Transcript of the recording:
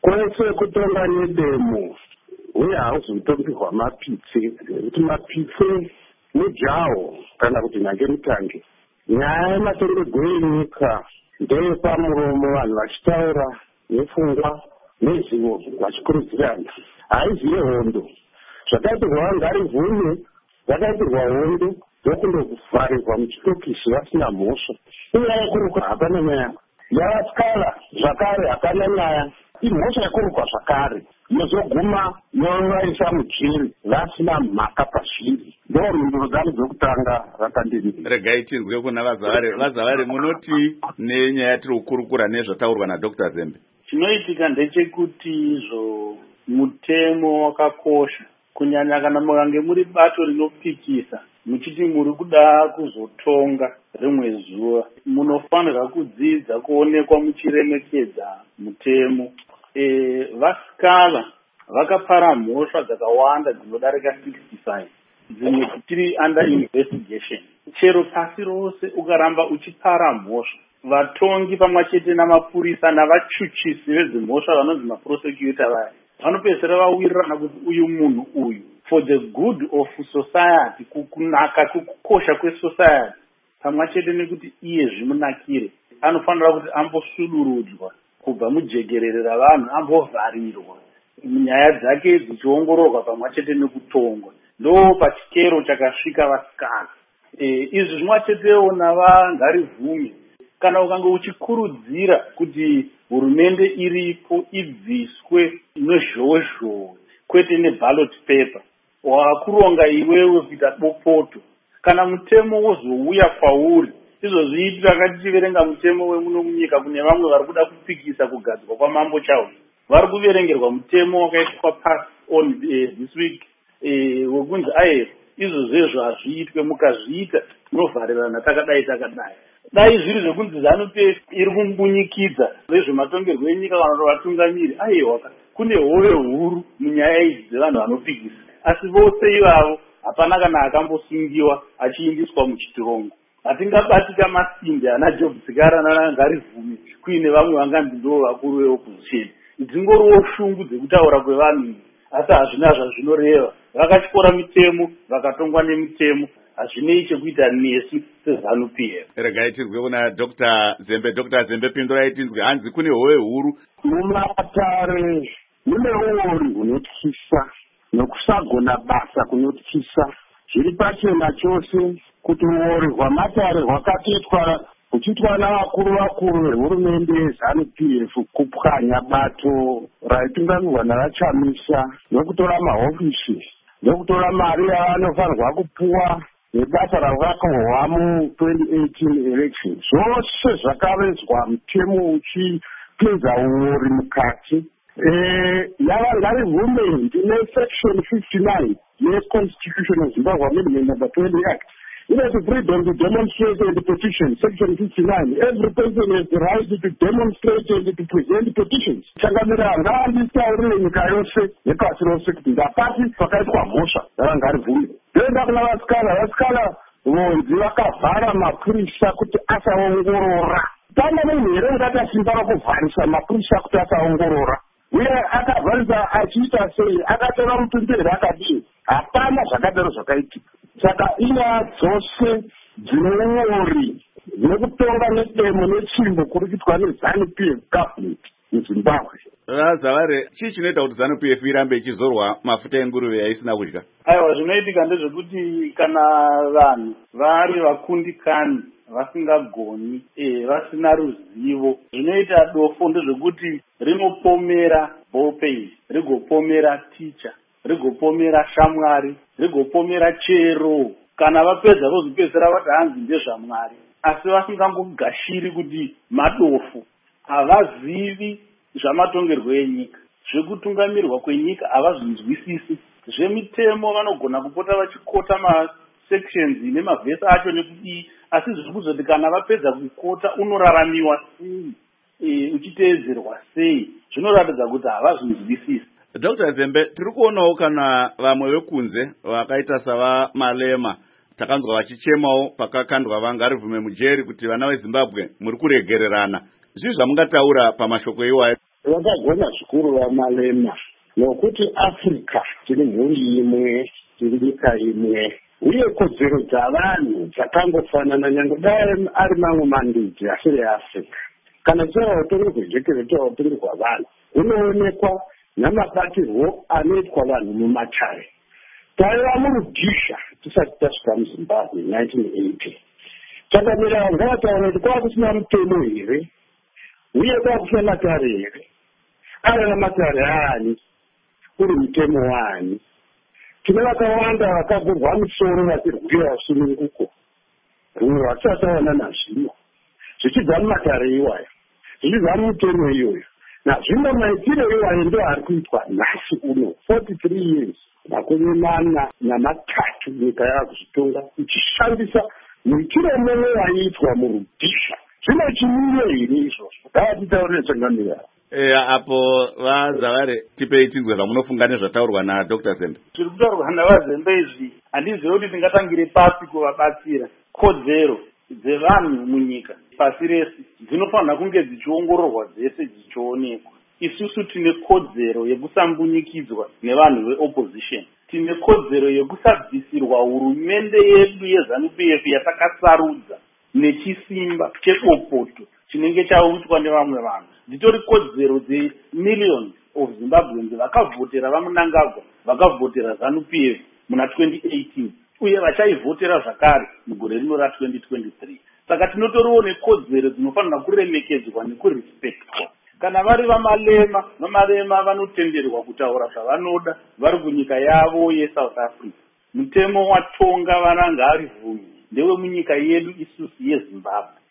kwese kutonga nedemo uye hauzotombirwa mapitse nekuti mapitse mujawo kana kuti nhange mutange. Nyaya yematongerwo enyika ndeyepamuromo, vanhu vachitaura nepfungwa nezivo vachikurudzirana, haizive hondo. Zvakaitirwa vangarivhume zvakaitirwa hondo dzokundovharirwa muchitokisi vasina mhosva. Inyaya yekuruka hapana nyaya, yavaskala zvakare hapana nyaya, imhosva yekurukwa zvakare yozoguma yovaisa mujeri vasina mhaka pazviri. Ndo mhinduro dzangu dzokutanga rakandini. Regai tinzwe kuna Vazavari, munoti nenyaya tiri kukurukura nezvataurwa naDr. Zembe. Chinoitika ndechekuti izvo mutemo wakakosha, kunyanya kana mukange muri bato rinopikisa muchiti muri kuda kuzotonga rimwe zuva, munofanira kudzidza kuonekwa muchiremekedza mutemo. Vasikala vakapara mhosva dzakawanda dzinodarika 65, dzimwe tiri under investigation. Chero pasi rose ukaramba uchipara mhosva, vatongi pamwe chete namapurisa navachuchisi vezimhosva vanonzi maprosecutor vaya vanopedzisira vawirirana kuti uyu munhu uyu for the good of society, kunaka kukosha kwesociety pamwe chete nekuti iye zvimunakire, anofanira kuti ambosudurudzwa kubva mujegerere ravanhu, ambovharirwa nyaya dzake dzichiongororwa pamwe chete nekutongwa. Ndo pachikero chakasvika vasikana. Izvi zvimwe chetewo navangarivume, kana ukange uchikurudzira kuti hurumende iripo ibviswe nezhowezhowe kwete neballot paper, wakuronga iwewe kuita bopoto. Kana mutemo wozouya kwauri, izvozvi takatichiverenga mutemo wemuno munyika kune vamwe vari kuda kupikisa kugadzwa kwamambo chavo, vari kuverengerwa mutemo wakaitwa pass on this week wekunzi izvozvezvo hazviitwe, mukazviita munovharirana takadai. Dai zviri zvekunzi ZANU-PF iri kumbunyikidza nezvematongerwo enyika kana kuti vatungamiri, aiwaka kune hove huru munyaya idzi dzevanhu vanopikisa, asi vose ivavo hapana kana akambosungiwa achiindiswa muchitirongo. Hatingabatika masimbi ana Job Tsigara naNgarivhume kuine vamwe vanganzi ndo vakuru veopposition. Dzingoriwo shungu dzekutaura kwevanhu, asi hazvina zvazvinoreva. Vakachikora mitemo, vakatongwa nemitemo, hazvinei chekuita nesu seZANU-PF. Regai tinzwe kuna Dr. Zembe. Dr. Zembe, pindurai tinzwe. Hanzi kune hove huru mumatare mune uori hunotyisa nokusagona basa kunotyisa. Zviri pachena chose kuti uori hwamatare hwakatoitwa huchiitwa navakuru vehurumende yeZANU-PF kupwanya bato raitungamirwa navachamisa nokutora mahofisi nokutora mari yavanofanirwa kupuwa nebasa ravakahohwa mu2018 election. Zvose zvakavezwa mutemo uchipinza uori mukati. Yavangarivume ndine section 59 yeConstitution of Zimbabwe Amendment number 20 Act. It has the freedom to demonstrate and to petition. Section 59. Every person has the right to demonstrate and to present petitions. Changamira nganditaurire nyika yose nepasi rose kuti ndapati pakaitwa mhosva yavangarivume. Ndoenda kuna vasikala vonzi vakavhara mapurisa kuti asaongorora. Pamba munhu here ungati simba rakuvharisa mapurisa kuti asaongorora, uye akavharisa achiita sei, akatora mutumberi akadii? Hapana zvakadaro zvakaitika. Saka inyaya dzose dzine uori dzinokutonga nedemo netsvimbo kuri kuitwa neZANU-PF government muZimbabwe. Vazavari, chii chinoita kuti ZANU-PF irambe ichizorwa mafuta enguruve yaisina kudya? Aiwa, zvinoitika ndezvekuti kana vanhu vari vakundikani vasingagoni, vasina ruzivo, zvinoita dofo ndezvekuti rinopomera ballpen, rigopomera ticha, rigopomera shamwari, rigopomera chero. Kana vapedza vozopedzera vati hanzi ndezvaMwari, asi vasingangogashiri kuti madofu. Havazivi zvamatongerwo enyika, zvekutungamirwa kwenyika havazvinzwisisi. Zvemitemo vanogona kupota vachikota masections nemavhesi acho nekudii, asi zviri kuzoti kana vapedza kukota unoraramiwa sei, uchiteedzerwa sei, zvinoratidza kuti havazvinzwisisi. Dr. Zembe, tiri kuonawo kana vamwe vekunze vakaita savaMalema takanzwa vachichemawo pakakandwa vangarivume mujeri kuti vana veZimbabwe muri kuregererana. Zvii zvamungataura pamashoko iwayo? vakagona zvikuru vamalema nokuti Africa tiri mhuri imwe, tiri nyika imwe, uye kodzero dzavanhu dzakangofanana nyange dai ari mamwe mandudzi asiri eAfrica. Kana tichava utongi hwejekere tichava utongi hwavanhu hunoonekwa namabatirwo anoitwa vanhu mumatare. Taiva murudhisha tisati tasvika muZimbabwe 1980. Takamira ngavataura kuti kwava kusina mutemo here uye kwava kusina matare here. Ana matare ani uri mutemo wani. Tine vakawanda vakagurwa musoro vachirwira sununguko rumwe vatisataona nazvino zvichibva mumatare iwaya zvichibva mumutemo iyoyo. Nazvino maitiro iwayo ndo ari kuitwa nhasi uno 43 years makumi mana namatatu nyika yakuzvitonga ichishandisa muitiro mumwe waiitwa murudhisha. Zvino chimiro here izvozvo? Ngavatitaurire changamira. Apo vaZavari tipei tinzwe zvamunofunga nezvataurwa naDr. Zembe. Zviri kutaurwa navaZembe izvi handizivi kuti ndingatangire pasi kuvabatsira. Kodzero dzevanhu munyika pasi rese dzinofanira kunge dzichiongororwa dzese dzichionekwa. Isusu tine kodzero yekusambunyikidzwa nevanhu veopposition. Tine kodzero yekusabvisirwa hurumende yedu yeZANU-PF yatakasarudza nechisimba chepopoto chinenge chaitwa nevamwe vanhu. Dzitori kodzero dzemillions of Zimbabweans vakavhotera vaMnangagwa, vakavhotera ZANU-PF muna 2018 uye vachaivhotera zvakare mugore rino ra2023. Saka tinotoriwo nekodzero dzinofanira kuremekedzwa nekurespektwa. Kana vari vamalema vanotenderwa kutaura zvavanoda vari kunyika yavo yeSouth Africa. Mutemo watonga varanga ari vhunyu ndewe munyika yedu isusu yeZimbabwe.